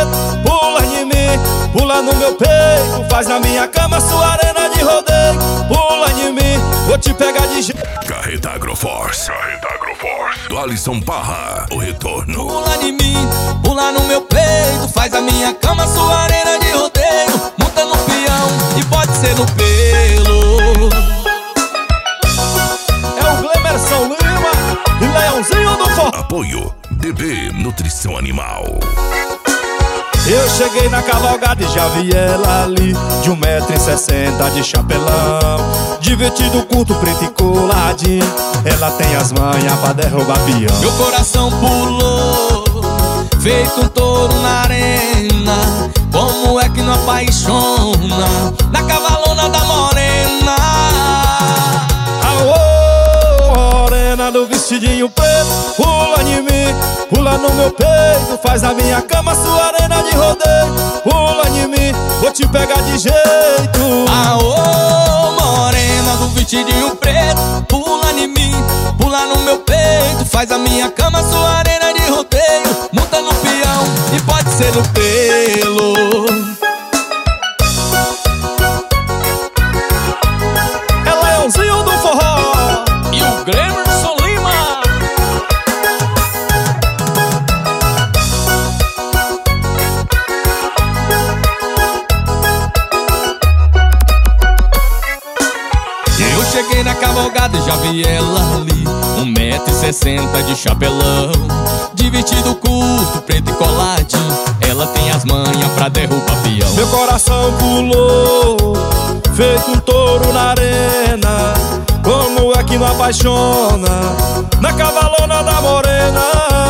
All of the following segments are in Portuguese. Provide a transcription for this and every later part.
preto, pula em mim, pula no meu peito, faz na minha cama sua arena de rodeio. Pula em mim, vou te pegar de jeito. Carreta Agroforce, do Alisson Parra, o retorno. Pula em mim, pula no meu peito, faz a minha cama sua arena de rodeio. Monta no peão e pode ser no pelo. É o Glemerson Lima e Leãozinho do Forró. Apoio DB Nutrição Animal. Eu cheguei na cavalgada e já vi ela ali, de 1,60 m de chapelão, de vestido curto, preto e coladinho. Ela tem as manhas pra derrubar peão. Meu coração pulou, feito um touro na arena. Como é que não apaixona na cavalona da morena? Aô, morena do vestidinho preto, pula em mim, pula no meu peito, faz na minha cama sua arena de rodeio. Pula em mim, vou te pegar de jeito. Aô, morena do vestidinho preto, pula em mim, pula no meu peito, faz a minha cama sua arena de rodeio. Monta no peão e pode ser no pelo. É Leãozinho do Forró E o Glemerson Lima. Eu cheguei na cavalgada e já vi ela ali, 1,60 m de chapelão, de vestido curto, preto e coladinho. Ela tem as manhas pra derrubar peão. meu coração pulou, feito um touro na arena. Como é que não apaixona na cavalona da morena?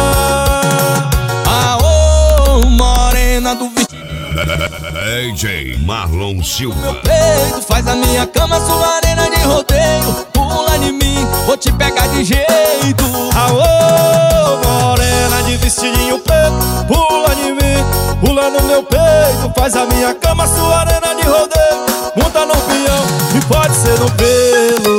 Aô, morena do vestido DJ Marlon Silva. peito, faz a minha cama sua arena de rodeio. Pula em mim, vou te pegar de jeito. Aô, morena de vestidinho preto, pula em mim, pula no meu peito, faz a minha cama sua arena de rodeio. Monta no peão e pode ser no pelo.